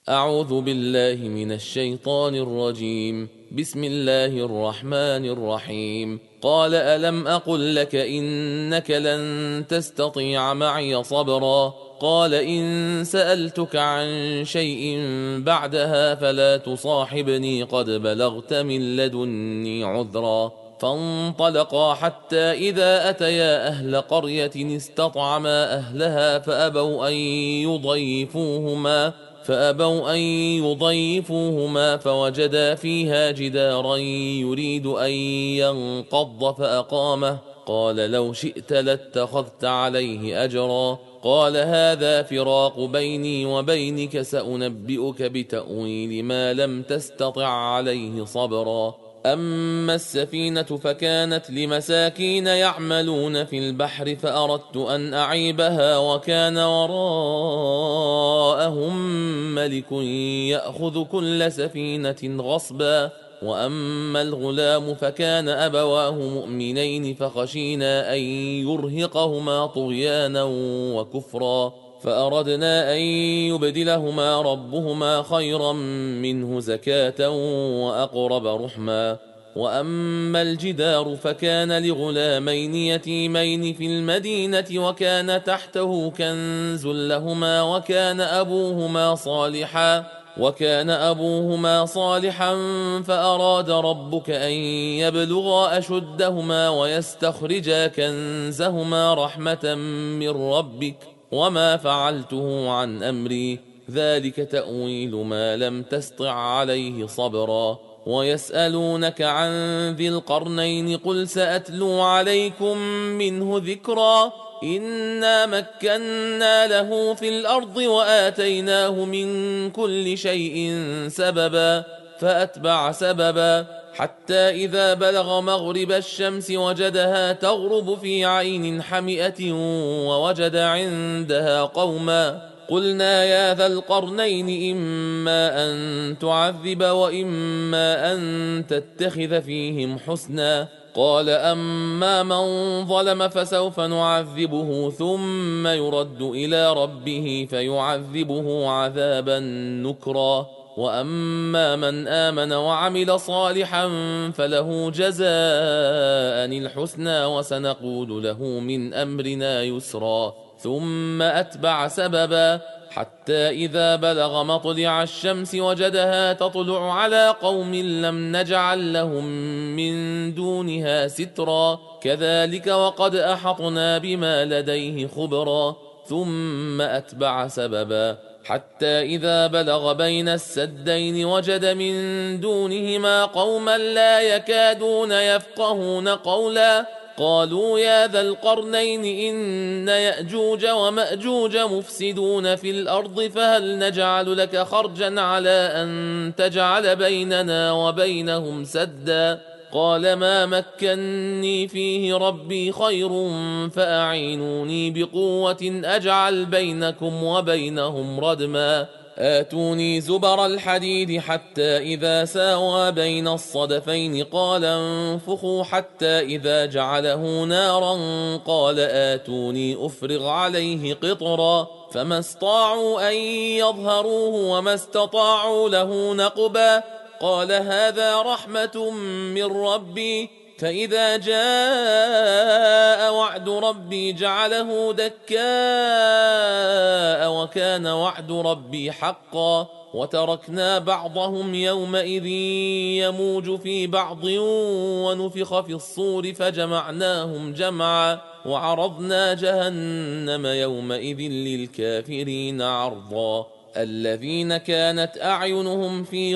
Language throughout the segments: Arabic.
أعوذ بالله من الشيطان الرجيم. بسم الله الرحمن الرحيم. قال ألم أقل لك إنك لن تستطيع معي صبرا. قال إن سألتك عن شيء بعدها فلا تصاحبني قد بلغت من لدني عذرا. فانطلقا حتى إذا أتيا أهل قرية استطعما أهلها فأبوا أن يضيفوهما فوجدا فيها جدارا يريد أن ينقض فأقامه. قال لو شئت لاتخذت عليه أجرا. قال هذا فراق بيني وبينك سأنبئك بتأويل ما لم تستطع عليه صبرا. أما السفينة فكانت لمساكين يعملون في البحر فأردت أن أعيبها وكان وراءهم ملك يأخذ كل سفينة غصبا. وأما الغلام فكان أبواه مؤمنين فخشينا أن يرهقهما طغيانا وكفرا فأردنا أن يبدلهما ربهما خيرا منه زكاة وأقرب رحما. وأما الجدار فكان لغلامين يتيمين في المدينة وكان تحته كنز لهما وكان أبوهما صالحا فأراد ربك أن يبلغا أشدهما ويستخرجا كنزهما رحمة من ربك وما فعلته عن أمري ذلك تأويل ما لم تسطع عليه صبرا. ويسألونك عن ذي القرنين قل سأتلو عليكم منه ذكرا. إنا مكنا له في الأرض وآتيناه من كل شيء سببا فأتبع سببا حتى إذا بلغ مغرب الشمس وجدها تغرب في عين حمئة ووجد عندها قوما. قلنا يا ذا القرنين إما أن تعذب وإما أن تتخذ فيهم حسنا. قال أما من ظلم فسوف نعذبه ثم يرد إلى ربه فيعذبه عذابا نكرا. وأما من آمن وعمل صالحا فله جزاء الحسنى وسنقول له من أمرنا يسرا. ثم أتبع سببا حتى إذا بلغ مطلع الشمس وجدها تطلع على قوم لم نجعل لهم من دونها سترا كذلك وقد أحطنا بما لديه خبرا. ثم أتبع سببا حتى إذا بلغ بين السدين وجد من دونهما قوما لا يكادون يفقهون قولا. قالوا يا ذا القرنين إن يأجوج ومأجوج مفسدون في الأرض فهل نجعل لك خرجا على أن تجعل بيننا وبينهم سدا. قال ما مكني فيه ربي خير فأعينوني بقوة أجعل بينكم وبينهم ردما. آتوني زبر الحديد حتى إذا ساوى بين الصدفين قال انفخوا حتى إذا جعله نارا قال آتوني أفرغ عليه قطرا فما استطاعوا أن يظهروه وما استطاعوا له نقبا. قال هذا رحمة من ربي فإذا جاء وعد ربي جعله دكاء وكان وعد ربي حقا. وتركنا بعضهم يومئذ يموج في بعض ونفخ في الصور فجمعناهم جمعا وعرضنا جهنم يومئذ للكافرين عرضا. الذين كانت أعينهم في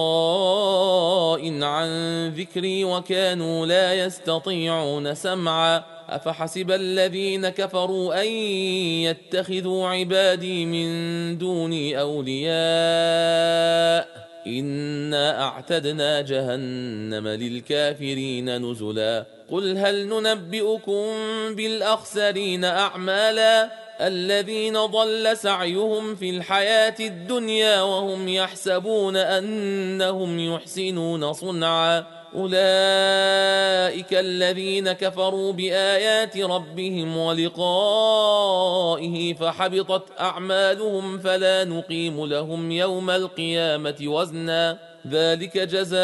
غطاء عن ذكري وكانوا لا يستطيعون سمعا. أفحسب الذين كفروا أن يتخذوا عبادي من دوني أولياء إنا أعتدنا جهنم للكافرين نزلا. قل هل ننبئكم بالأخسرين أعمالا الذين ضل سعيهم في الحياة الدنيا وهم يحسبون أنهم يحسنون صنعا أولئك الذين كفروا بآيات ربهم ولقائه فحبطت أعمالهم فلا نقيم لهم يوم القيامة وزنا ذلك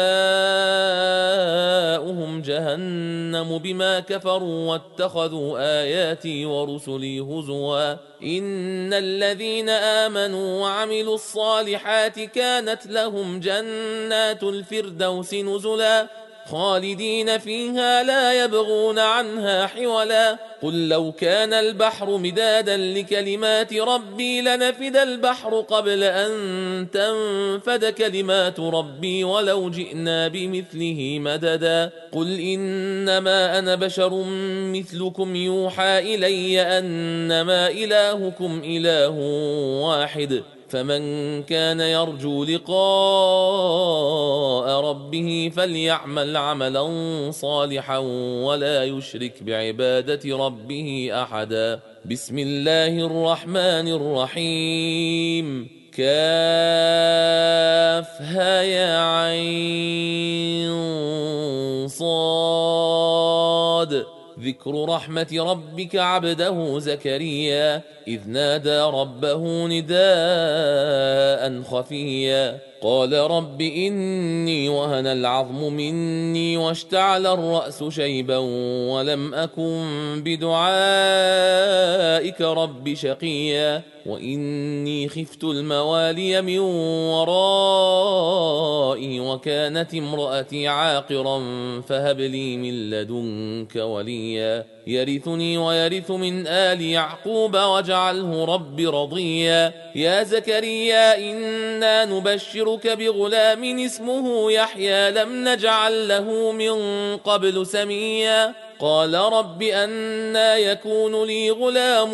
جزاؤهم جهنم بما كفروا واتخذوا آياتي ورسلي هزوا إن الذين آمنوا وعملوا الصالحات كانت لهم جنات الفردوس نزلا خالدين فيها لا يبغون عنها حولا قل لو كان البحر مدادا لكلمات ربي لنفد البحر قبل أن تنفد كلمات ربي ولو جئنا بمثله مددا قل إنما أنا بشر مثلكم يوحى إلي أنما إلهكم إله واحد فمن كان يرجو لقاء ربه فليعمل عملا صالحا ولا يشرك بعبادة ربه أحدا بسم الله الرحمن الرحيم كافها يا عين صاد ذكر رحمة ربك عبده زكريا إذ نادى ربه نداء خفيا قال رب إني وهن العظم مني واشتعل الرأس شيبا ولم أكن بدعائك رب شقيا وإني خفت الموالي من ورائي وكانت امرأتي عاقرا فهب لي من لدنك وليا يرثني ويرث من آل يعقوب واجعله رب رضيا يا زكريا إنا نبشرك بغلام اسمه يحيى لم نجعل له من قبل سميا قال رب أنى يكون لي غلام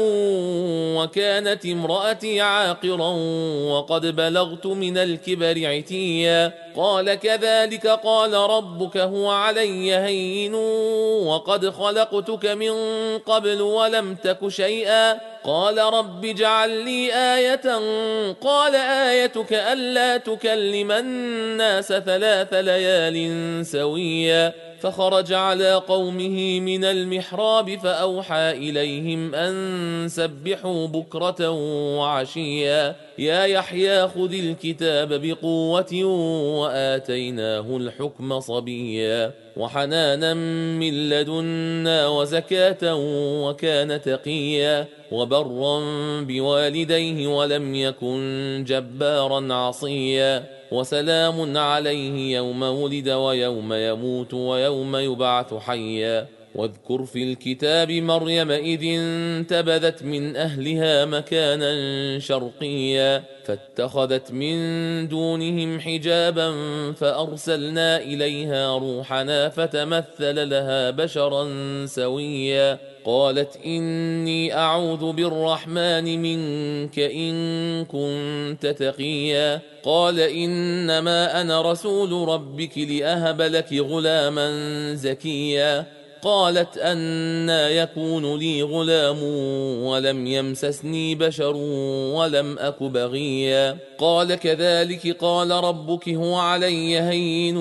وكانت امرأتي عاقرا وقد بلغت من الكبر عتيا قال كذلك قال ربك هو علي هين وقد خلقتك من قبل ولم تك شيئا قال رب اجعل لي آية قال آيتك ألا تكلم الناس 3 ليال سويا فخرج على قومه من المحراب فأوحى إليهم أن سبحوا بكرة وعشيا يا يحيى خذ الكتاب بقوة وآتيناه الحكم صبيا وحنانا من لدنا وزكاة وكان تقيا وبرا بوالديه ولم يكن جبارا عصيا وسلام عليه يوم ولد ويوم يموت ويوم يبعث حيا واذكر في الكتاب مريم إذ انتبذت من أهلها مكانا شرقيا فاتخذت من دونهم حجابا فأرسلنا إليها روحنا فتمثل لها بشرا سويا قالت إني أعوذ بالرحمن منك إن كنت تقيا قال إنما أنا رسول ربك لأهب لك غلاما زكيا قالت أنى يكون لي غلام ولم يمسسني بشر ولم أك بغيا قال كذلك قال ربك هو علي هين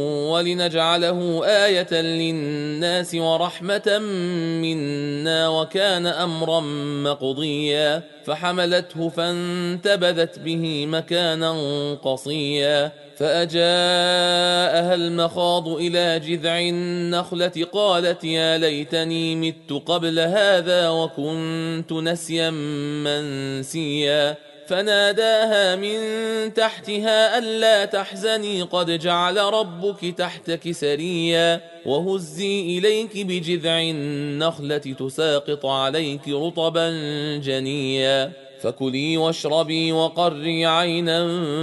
ولنجعله آية للناس ورحمة منا وكان أمرا مقضيا فحملته فانتبذت به مكانا قصيا فأجاءها المخاض إلى جذع النخلة قالت يا ليتني مت قبل هذا وكنت نسيا منسيا فناداها من تحتها ألا تحزني قد جعل ربك تحتك سريا وهزي إليك بجذع النخلة تساقط عليك رطبا جنيا فكلي واشربي وقري عينا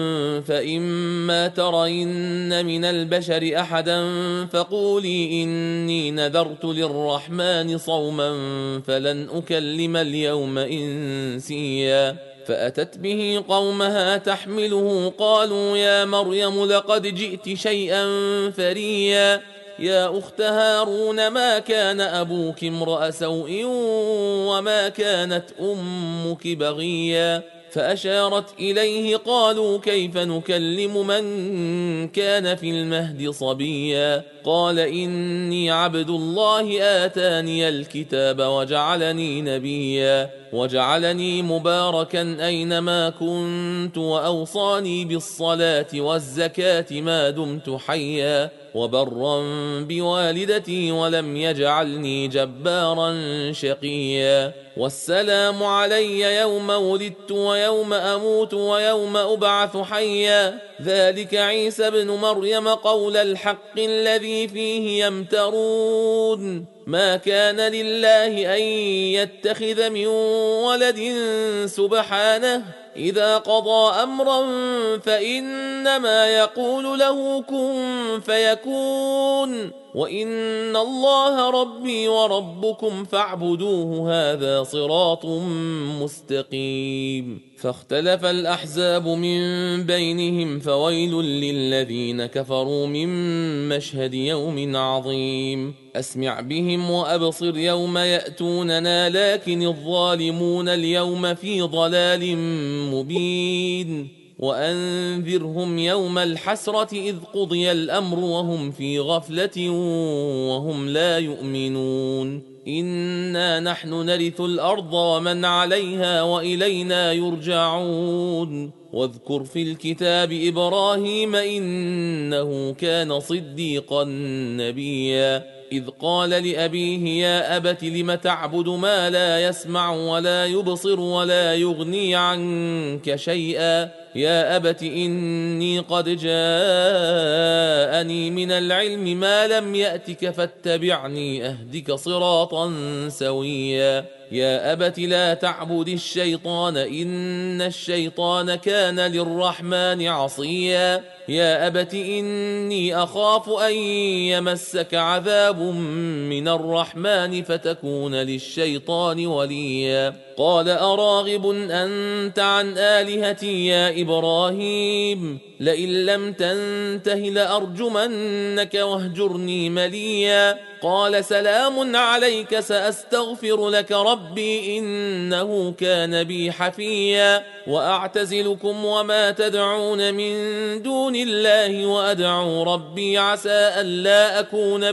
فإما ترين من البشر أحدا فقولي إني نذرت للرحمن صوما فلن أكلم اليوم إنسيا فأتت به قومها تحمله قالوا يا مريم لقد جئت شيئا فريا يا أخت هارون ما كان أبوك امرأ سوء وما كانت أمك بغيا فأشارت إليه قالوا كيف نكلم من كان في المهد صبيا قال إني عبد الله آتاني الكتاب وجعلني نبيا وجعلني مباركا أينما كنت وأوصاني بالصلاة والزكاة ما دمت حيا وبرا بوالدتي ولم يجعلني جبارا شقيا والسلام علي يوم ولدت ويوم أموت ويوم أبعث حيا ذلك عيسى بن مريم قول الحق الذي فيه يمترون ما كان لله أن يتخذ من ولد سبحانه إذا قضى أمرا فإنما يقول له كن فيكون وإن الله ربي وربكم فاعبدوه هذا صراط مستقيم فاختلف الأحزاب من بينهم فويل للذين كفروا من مشهد يوم عظيم أسمع بهم وأبصر يوم يأتوننا لكن الظالمون اليوم في ضلال مبين وأنذرهم يوم الحسرة إذ قضي الأمر وهم في غفلة وهم لا يؤمنون إنا نحن نرث الأرض ومن عليها وإلينا يرجعون واذكر في الكتاب إبراهيم إنه كان صديقا نبيا إذ قال لأبيه يا أبت لم تعبد ما لا يسمع ولا يبصر ولا يغني عنك شيئا يا أبت إني قد جاءني من العلم ما لم يأتك فاتبعني أهدك صراطا سويا يا أبت لا تعبد الشيطان إن الشيطان كان للرحمن عصيا يا أبت إني أخاف أن يمسك عذاب من الرحمن فتكون للشيطان وليا قال أراغب أنت عن آلهتي يا إبراهيم لئن لم تنته لأرجمنك واهجرني مليا قال سلام عليك سأستغفر لك ربي إنه كان بي حفيا وأعتزلكم وما تدعون من دون الله وأدعو ربي عسى ألا أكون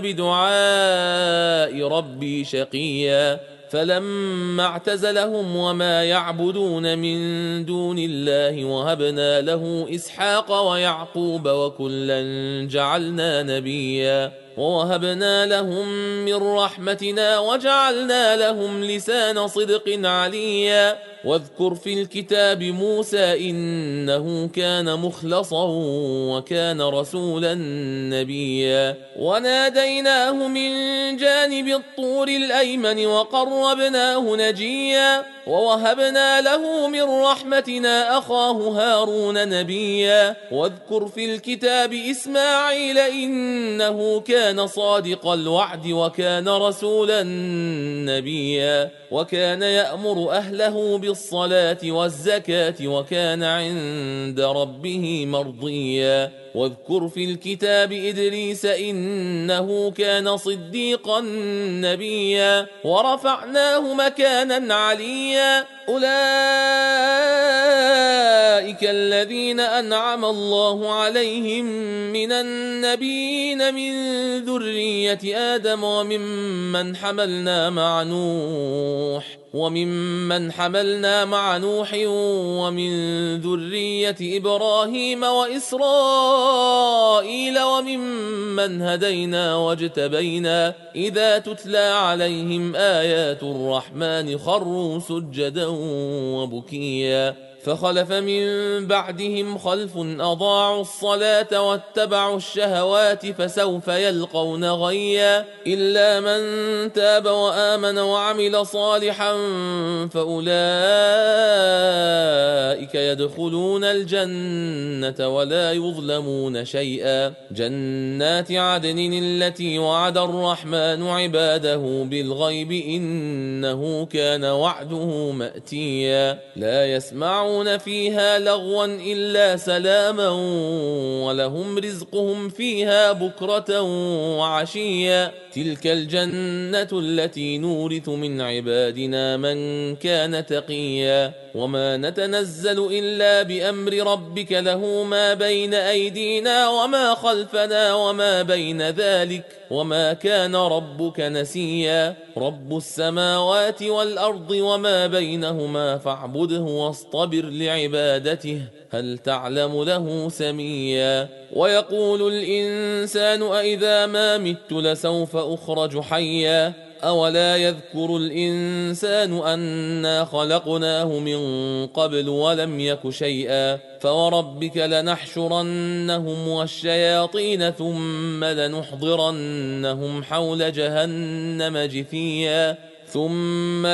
بدعاء ربي شقيا فلما اعتزلهم وما يعبدون من دون الله وهبنا له إسحاق ويعقوب وكلا جعلنا نبيا ووهبنا لهم من رحمتنا وجعلنا لهم لسان صدق عليا واذكر في الكتاب موسى إنه كان مخلصا وكان رسولا نبيا وناديناه من جانب الطور الأيمن وقربناه نجيا ووهبنا له من رحمتنا أخاه هارون نبيا واذكر في الكتاب إسماعيل إنه كان صادق الوعد وكان رسولا نبيا وكان يأمر أهله بالصلاة والزكاة وكان عند ربه مرضيا واذكر في الكتاب إدريس إنه كان صديقا نبيا ورفعناه مكانا عليا أولئك الذين أنعم الله عليهم من النبيين من ذرية آدم وممن حملنا مع نوح ومن ذرية إبراهيم وإسرائيل وممن هدينا واجتبينا إذا تتلى عليهم آيات الرحمن خروا سجدا وبكيا فخلف من بعدهم خلف أضاعوا الصلاة واتبعوا الشهوات فسوف يلقون غيا إلا من تاب وآمن وعمل صالحا فأولئك يدخلون الجنة ولا يظلمون شيئا جنات عدن التي وعد الرحمن عباده بالغيب إنه كان وعده مأتيا لا يسمعون فيها لغوا إلا سلاما ولهم رزقهم فيها بكرة وعشيا تلك الجنة التي نورث من عبادنا من كان تقيا وما نتنزل إلا بأمر ربك له ما بين أيدينا وما خلفنا وما بين ذلك وما كان ربك نسيا رب السماوات والأرض وما بينهما فاعبده واصطبر لعبادته هل تعلم له سميا ويقول الإنسان أإذا ما مت لسوف أخرج حيا أولا يذكر الإنسان أنا خلقناه من قبل ولم يك شيئا فوربك لنحشرنهم والشياطين ثم لنحضرنهم حول جهنم جثيا ثم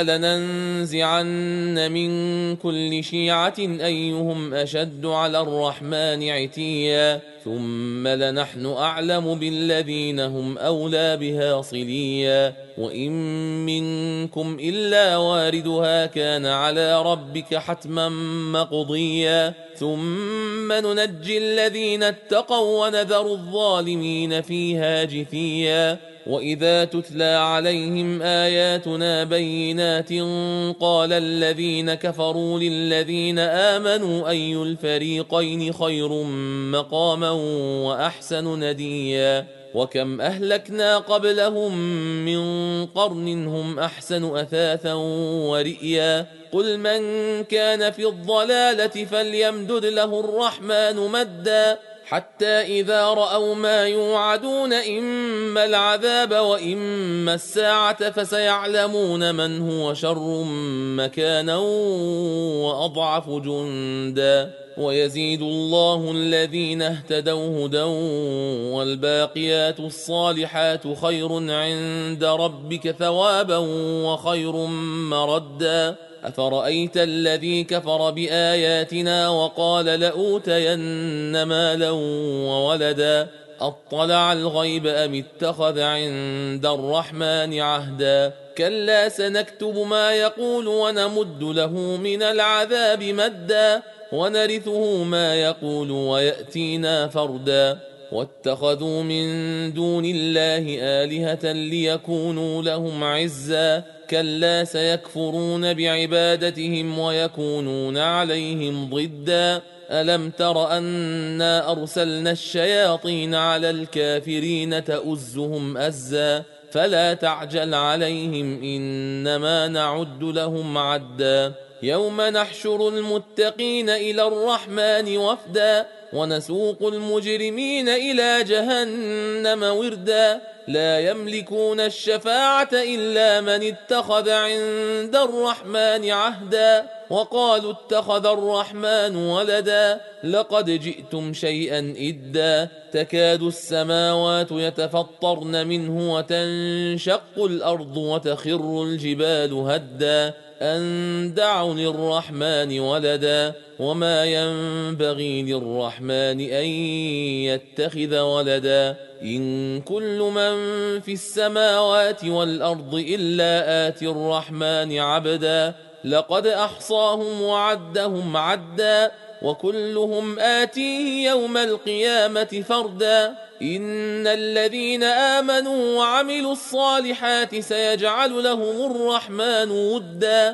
لننزعن من كل شيعة أيهم أشد على الرحمن عتيا ثم لنحن أعلم بالذين هم أولى بها صليا وإن منكم إلا واردها كان على ربك حتما مقضيا ثم ننجي الذين اتقوا ونذر الظالمين فيها جثيا وإذا تتلى عليهم آياتنا بينات قال الذين كفروا للذين آمنوا أي الفريقين خير مقاما وأحسن نديا وكم أهلكنا قبلهم من قرن هم أحسن أثاثا ورئيا قل من كان في الضلالة فليمدد له الرحمن مدا حتى إذا رأوا ما يوعدون إما العذاب وإما الساعة فسيعلمون من هو شر مكانا وأضعف جندا ويزيد الله الذين اهتدوا هدى والباقيات الصالحات خير عند ربك ثوابا وخير مردا أفرأيت الذي كفر بآياتنا وقال لأوتين مالا وولدا أطلع الغيب أم اتخذ عند الرحمن عهدا كلا سنكتب ما يقول ونمد له من العذاب مدا ونرثه ما يقول ويأتينا فردا واتخذوا من دون الله آلهة ليكونوا لهم عزا كلا سيكفرون بعبادتهم ويكونون عليهم ضدا ألم تر أنا أرسلنا الشياطين على الكافرين تؤزهم أزا فلا تعجل عليهم إنما نعد لهم عدا يوم نحشر المتقين إلى الرحمن وفدا ونسوق المجرمين إلى جهنم وردا لا يملكون الشفاعة إلا من اتخذ عند الرحمن عهدا وقالوا اتخذ الرحمن ولدا لقد جئتم شيئا إدا تكاد السماوات يتفطرن منه وتنشق الأرض وتخر الجبال هدا أن دعوا للرحمن ولدا وما ينبغي للرحمن أن يتخذ ولدا إن كل من في السماوات والأرض إلا آتي الرحمن عبدا لقد أحصاهم وعدهم عدا وكلهم آتيه يوم القيامة فردا إن الذين آمنوا وعملوا الصالحات سيجعل لهم الرحمن ودا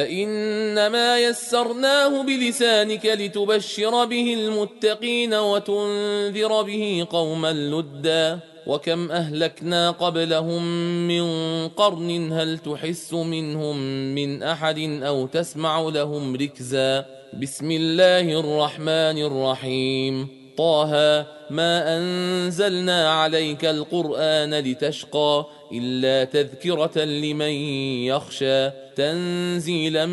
فإنما يسرناه بلسانك لتبشر به المتقين وتنذر به قوما لدا وكم أهلكنا قبلهم من قرن هل تحس منهم من أحد أو تسمع لهم ركزا بسم الله الرحمن الرحيم طه ما أنزلنا عليك القرآن لتشقى إلا تذكرة لمن يخشى تنزيلا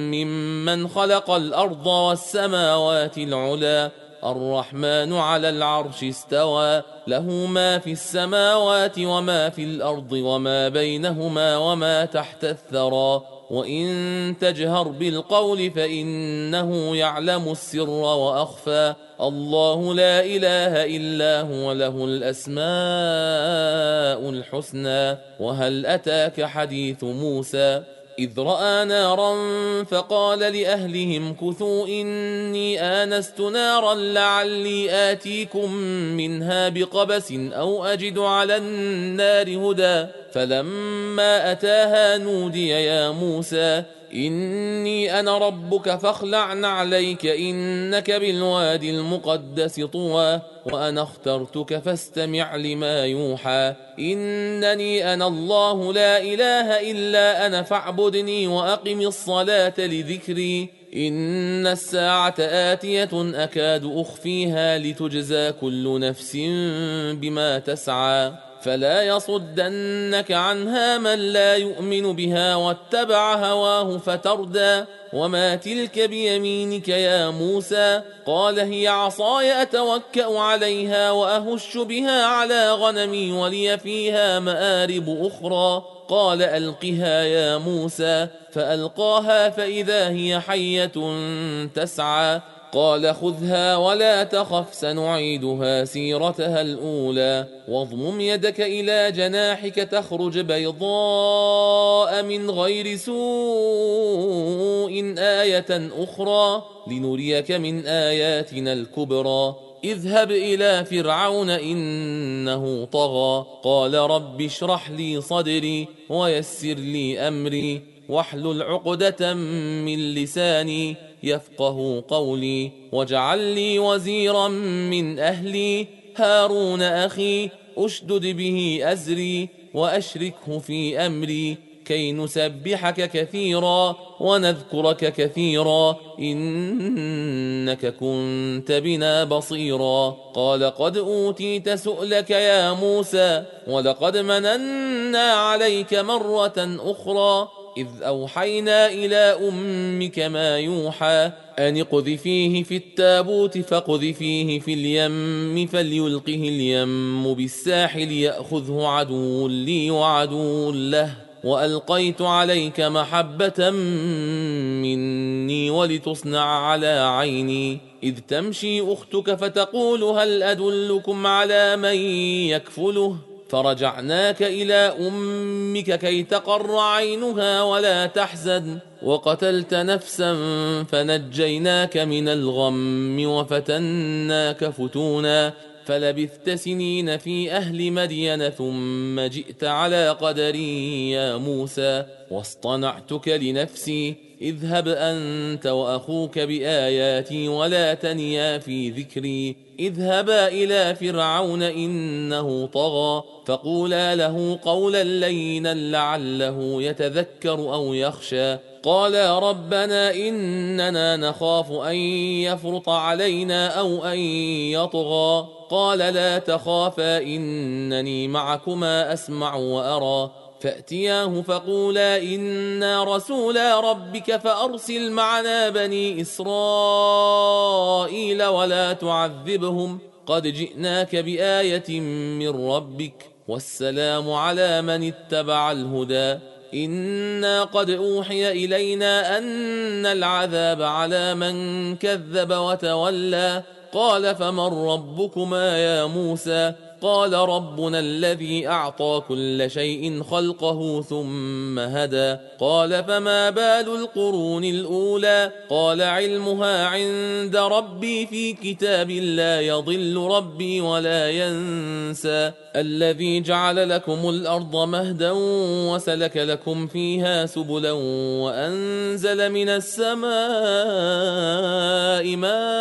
ممن خلق الأرض والسماوات العلا الرحمن على العرش استوى له ما في السماوات وما في الأرض وما بينهما وما تحت الثرى وإن تجهر بالقول فإنه يعلم السر وأخفى الله لا إله إلا هو له الأسماء الحسنى وهل أتاك حديث موسى إذ رأى نارا فقال لأهلهم كثوا إني آنست نارا لعلي آتيكم منها بقبس أو أجد على النار هدى فلما أتاها نودي يا موسى إني أنا ربك فاخلع عليك إنك بالوادي المقدس طوى وأنا اخترتك فاستمع لما يوحى إنني أنا الله لا إله إلا أنا فاعبدني وأقم الصلاة لذكري إن الساعة آتية أكاد أخفيها لتجزى كل نفس بما تسعى فلا يصدنك عنها من لا يؤمن بها واتبع هواه فتردى وما تلك بيمينك يا موسى قال هي عصاي أتوكأ عليها وأهش بها على غنمي ولي فيها مآرب أخرى قال ألقها يا موسى فألقاها فإذا هي حية تسعى قال خذها ولا تخف سنعيدها سيرتها الأولى واضمم يدك إلى جناحك تخرج بيضاء من غير سوء آية أخرى لنريك من آياتنا الكبرى اذهب إلى فرعون إنه طغى قال رب اشرح لي صدري ويسر لي أمري واحلل عقدة من لساني يفقه قولي واجعل لي وزيرا من أهلي هارون أخي أشدد به أزري وأشركه في أمري كي نسبحك كثيرا ونذكرك كثيرا إنك كنت بنا بصيرا قال قد أوتيت سؤلك يا موسى ولقد مننا عليك مرة أخرى إذ أوحينا إلى أمك ما يوحى أن اقذفيه في التابوت فاقذفيه في اليم فليلقه اليم بالساحل يأخذه عدو لي وعدو له وألقيت عليك محبة مني ولتصنع على عيني إذ تمشي أختك فتقول هل أدلكم على من يكفله فرجعناك إلى أمك كي تقر عينها ولا تحزن وقتلت نفسا فنجيناك من الغم وفتناك فتونا فلبثت سنين في أهل مدين ثم جئت على قدري يا موسى واصطنعتك لنفسي اذهب أنت وأخوك بآياتي ولا تنيا في ذكري اذهبا إلى فرعون إنه طغى فقولا له قولا لينا لعله يتذكر أو يخشى قالا ربنا إننا نخاف أن يفرط علينا أو أن يطغى قال لا تخافا إنني معكما أسمع وأرى فأتياه فقولا إنا رسولا ربك فأرسل معنا بني إسرائيل ولا تعذبهم قد جئناك بآية من ربك والسلام على من اتبع الهدى إنا قد أوحي إلينا أن العذاب على من كذب وتولى قال فمن ربكما يا موسى قال ربنا الذي أعطى كل شيء خلقه ثم هدى قال فما بال القرون الأولى قال علمها عند ربي في كتاب لا يضل ربي ولا ينسى الذي جعل لكم الأرض مهدا وسلك لكم فيها سبلا وأنزل من السماء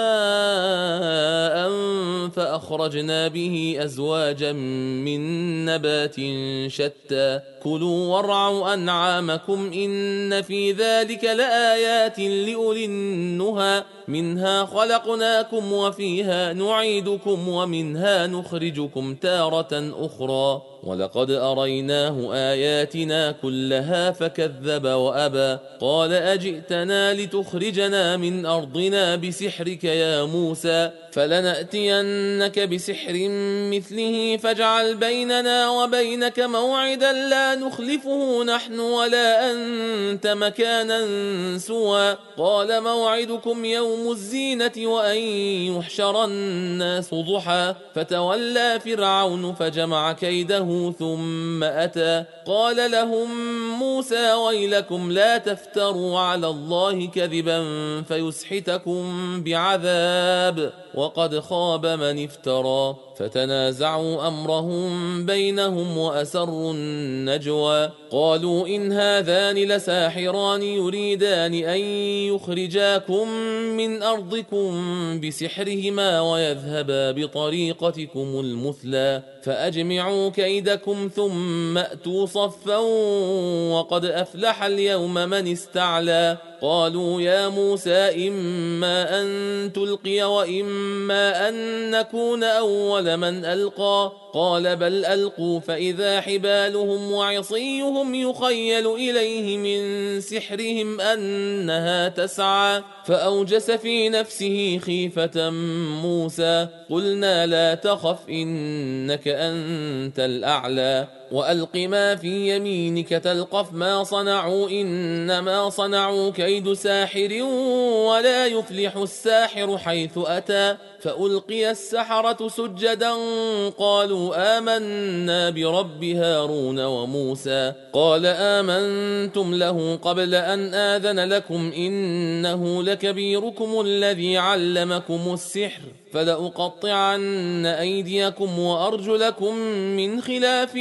ماء فأخرجنا به أزواجا من نبات شتى كلوا وارعوا أنعامكم إن في ذلك لآيات لأولي النهى منها خلقناكم وفيها نعيدكم ومنها نخرجكم تارة أخرى ولقد أريناه آياتنا كلها فكذب وأبى قال أجئتنا لتخرجنا من أرضنا بسحرك يا موسى فلنأتينك بسحر مثله فاجعل بيننا وبينك موعدا لا نخلفه نحن ولا أنت مكانا سوى قال موعدكم يوم الزينة وأن يحشر الناس ضحى فتولى فرعون فجمع كيده ثم أتى قال لهم موسى ويلكم لا تفتروا على الله كذبا فيسحتكم بعذاب وقد خاب من افترى فتنازعوا أمرهم بينهم وأسروا النجوى قالوا إن هذان لساحران يريدان أن يخرجاكم من أرضكم بسحرهما ويذهبا بطريقتكم المثلى فأجمعوا كيدكم ثم أتوا صفا وقد أفلح اليوم من استعلى قالوا يا موسى إما أن تلقي وإما أن نكون أول من ألقى قال بل ألقوا فإذا حبالهم وعصيهم يخيل إليه من سحرهم أنها تسعى فأوجس في نفسه خيفة موسى قلنا لا تخف إنك أنت الأعلى وألق ما في يمينك تلقف ما صنعوا إنما صنعوا كيد ساحر ولا يفلح الساحر حيث أتى فألقي السحرة سجدا قالوا آمنا برب هارون وموسى قال آمنتم له قبل أن آذن لكم إنه لكبيركم الذي علمكم السحر فلأقطعن أيديكم وأرجلكم من خلاف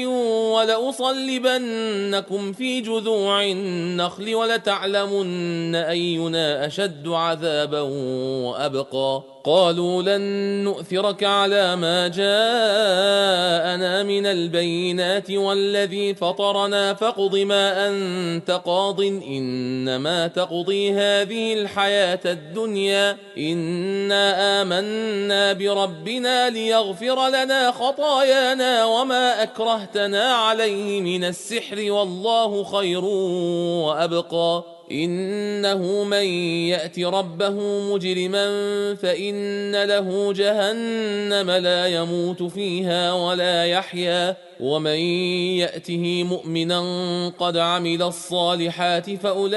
ولأصلبنكم في جذوع النخل ولتعلمن أينا أشد عذابا وأبقى قالوا لن نؤثرك على ما جاءنا من البينات والذي فطرنا فاقض ما أنت قاض إنما تقضي هذه الحياة الدنيا إنا آمنا بربنا ليغفر لنا خطايانا وما أكرهتنا عليه من السحر والله خير وأبقى إنه من يأت ربه مجرما فإن له جهنم لا يموت فيها ولا يحيا ومن يأته مؤمنا قد عمل الصالحات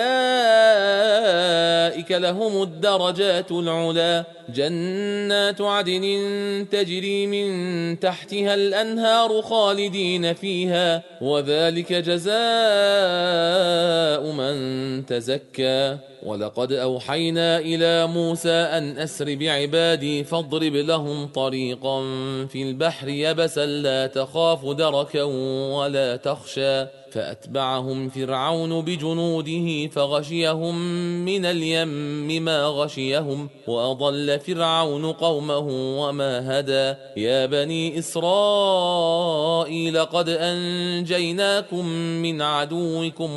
فأولئك لهم الدرجات العلا جنات عدن تجري من تحتها الأنهار خالدين فيها وذلك جزاء من تزكى ولقد أوحينا إلى موسى أن أسر بعبادي فاضرب لهم طريقا في البحر يبسا لا تخاف دركا ولا تخشى فأتبعهم فرعون بجنوده فغشيهم من اليم ما غشيهم وأضل فرعون قومه وما هدى يا بني إسرائيل قد أنجيناكم من عدوكم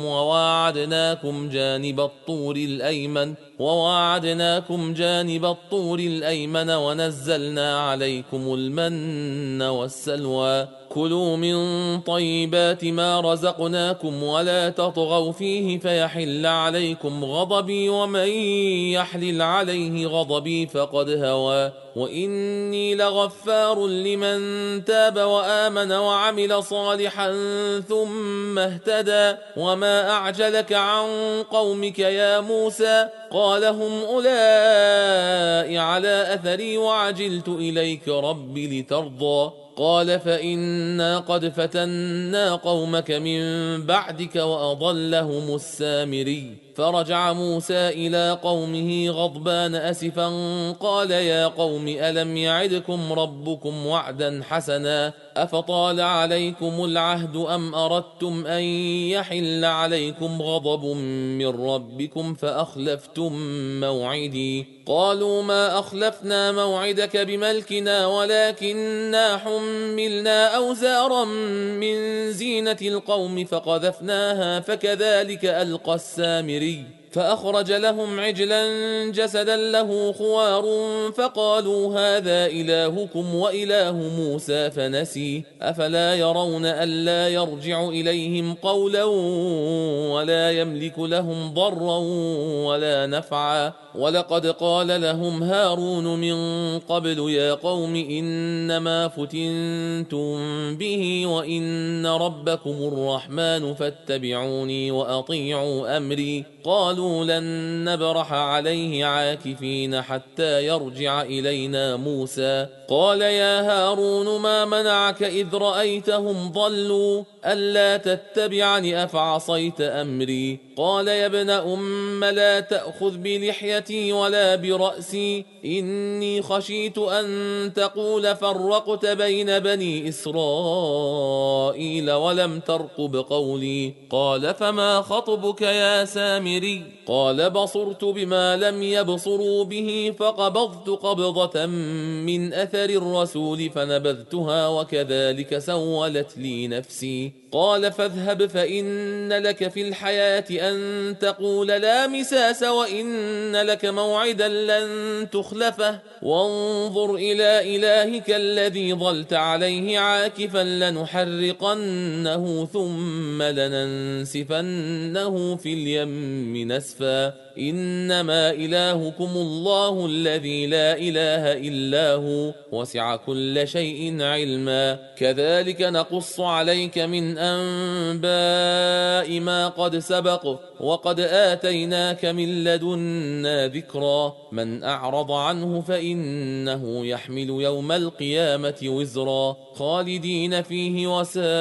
وواعدناكم جانب الطور الأيمن ونزلنا عليكم المن والسلوى كلوا من طيبات ما رزقناكم ولا تطغوا فيه فيحل عليكم غضبي ومن يحلل عليه غضبي فقد هوى وإني لغفار لمن تاب وآمن وعمل صالحا ثم اهتدى وما أعجلك عن قومك يا موسى قال هم أولئك على أثري وعجلت إليك ربي لترضى قال فإنا قد فتنا قومك من بعدك وأضلهم السامري فرجع موسى إلى قومه غضبان أسفا قال يا قوم ألم يعدكم ربكم وعدا حسنا أفطال عليكم العهد أم أردتم أن يحل عليكم غضب من ربكم فأخلفتم موعدي قالوا ما أخلفنا موعدك بملكنا ولكننا حملنا أوزارا من زينة القوم فقذفناها فكذلك ألقى السامري فأخرج لهم عجلا جسدا له خوار فقالوا هذا إلهكم وإله موسى فنسي أفلا يرون ألا يرجع إليهم قولا ولا يملك لهم ضرا ولا نفعا ولقد قال لهم هارون من قبل يا قوم إنما فتنتم به وإن ربكم الرحمن فاتبعوني وأطيعوا أمري قالوا قالوا لن نبرح عليه عاكفين حتى يرجع إلينا موسى. قال يا هارون ما منعك إذ رأيتهم ضلوا ألا تتبعني أفعصيت أمري؟ قال يا ابن أم لا تأخذ بلحيتي ولا برأسي إني خشيت أن تقول فرقت بين بني إسرائيل ولم ترقب قولي. قال فما خطبك يا سامري؟ قال بصرت بما لم يبصروا به فقبضت قبضة من أثر الرسول فنبذتها وكذلك سولت لي نفسي. قال فاذهب فإن لك في الحياة أن تقول لا مساس وإن لك موعدا لن تخلفه وانظر إلى إلهك الذي ظلت عليه عاكفا لنحرقنه ثم لننسفنه في اليم نسفا إنما إلهكم الله الذي لا إله إلا هو وسع كل شيء علما كذلك نقص عليك من أنباء ما قد سبق وقد آتيناك من لدنا ذكرا من أعرض عنه فإنه يحمل يوم القيامة وزرا خالدين فيه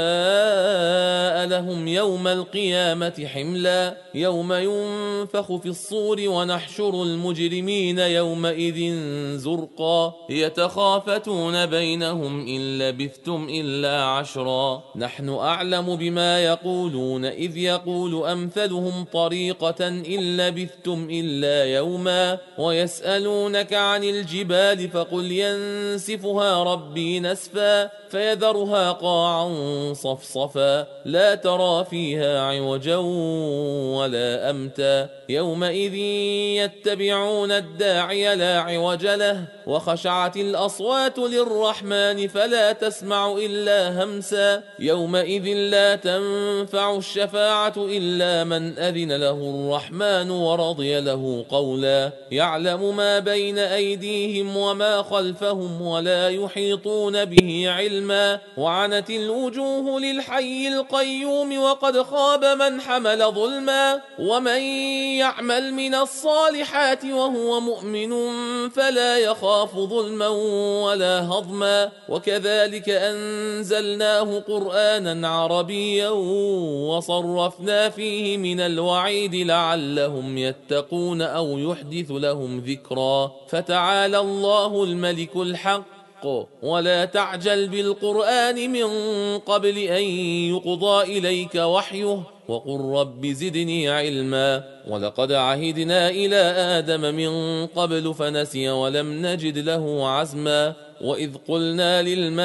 وساء لهم يوم القيامة حملا يوم ينفخ في الصور ونحشر المجرمين يومئذ زرقا يتخافتون بينهم إن لبثتم إلا عشرا نحن أعلم بما يقولون إذ يقول أمثلهم طريقة إن لبثتم إلا يوما ويسألونك عن الجبال فقل ينسفها ربي نسفا فيذرها قاعا صفصفا لا ترى فيها عوجا ولا أمتا يومئذ يتبعون الداعي لا عوج له وخشعت الأصوات للرحمن فلا تسمع إلا همسا يومئذ لا تنفع الشفاعة إلا من أذن له الرحمن ورضي له قولا يعلم ما بين أيديهم وما خلفهم ولا يحيطون به علما وعنت الوجوه للحي القيوم وقد خاب من حمل ظلما ومن يعمل من الصالحات وهو مؤمن فلا يخاف ظلما ولا هضما وكذلك أنزلناه قرآنا عربيا وصرفنا فيه من الوعيد لعلهم يتقون أو يحدث لهم ذكرا فتعالى الله الملك الحق ولا تعجل بالقرآن من قبل أن يقضى إليك وحيه وقل رب زدني علما ولقد عهدنا إلى آدم من قبل فنسي ولم نجد له عزما وإذ قلنا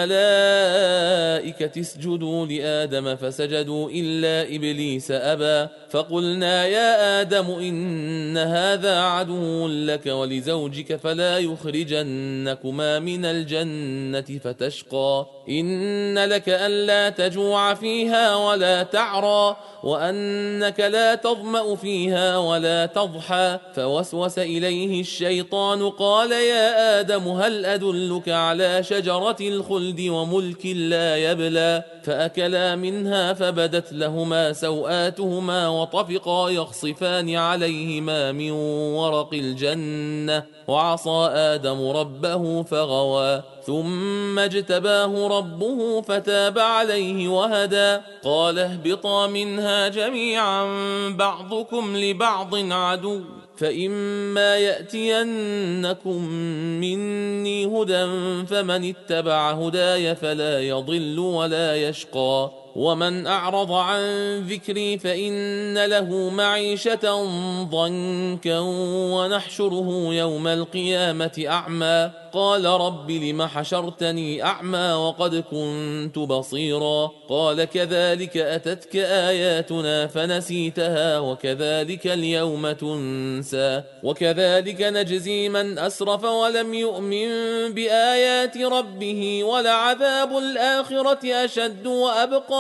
للملائكة اسجدوا لآدم فسجدوا إلا إبليس أبى فقلنا يا آدم إن هذا عدو لك ولزوجك فلا يخرجنكما من الجنة فتشقى إن لك ألا تجوع فيها ولا تعرى وأنك لا تظمأ فيها ولا تضحى فوسوس إليه الشيطان قال يا آدم هل أدلك على شجرة الخلد وملك لا يبلى فأكلا منها فبدت لهما سوآتهما وطفقا يخصفان عليهما من ورق الجنة وعصى آدم ربه فغوى ثم اجتباه ربه فتاب عليه وهدى قال اهبطا منها جميعا بعضكم لبعض عدو فإما يأتينكم مني هدى فمن اتبع هداي فلا يضل ولا يشقى ومن أعرض عن ذكري فإن له معيشة ضنكا ونحشره يوم القيامة أعمى قال رب لم حشرتني أعمى وقد كنت بصيرا قال كذلك أتتك آياتنا فنسيتها وكذلك اليوم تنسى وكذلك نجزي من أسرف ولم يؤمن بآيات ربه ولعذاب الآخرة أشد وأبقى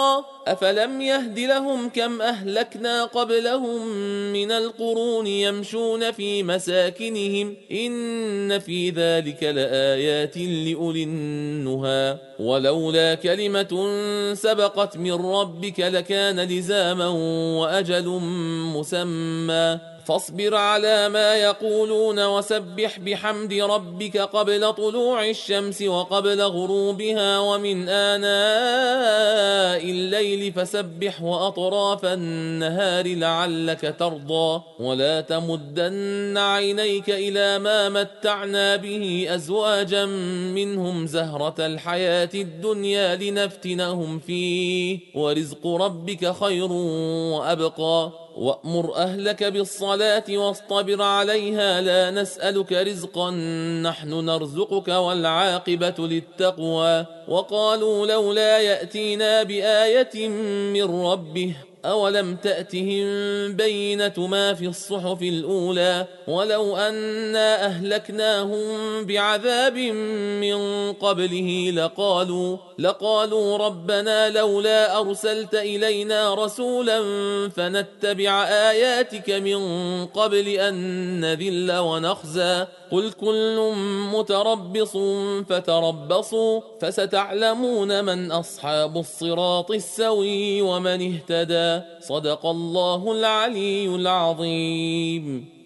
أفلم يهد لهم كم أهلكنا قبلهم من القرون يمشون في مساكنهم إن في ذلك لآيات لأولي النهى ولولا كلمة سبقت من ربك لكان لزاما وأجل مسمى فاصبر على ما يقولون وسبح بحمد ربك قبل طلوع الشمس وقبل غروبها ومن آناء الليل فسبح وأطراف النهار لعلك ترضى ولا تمدن عينيك إلى ما متعنا به أزواجا منهم زهرة الحياة الدنيا لنفتنهم فيه ورزق ربك خير وأبقى وأمر أهلك بالصلاة واصطبر عليها لا نسألك رزقا نحن نرزقك والعاقبة للتقوى وقالوا لولا يأتينا بآية من ربه أولم تأتهم بينة ما في الصحف الأولى ولو أنا أهلكناهم بعذاب من قبله لقالوا ربنا لولا أرسلت إلينا رسولا فنتبع آياتك من قبل أن نذل ونخزى قل كل متربص فتربصوا فستعلمون من أصحاب الصراط السوي ومن اهتدى صدق الله العلي العظيم.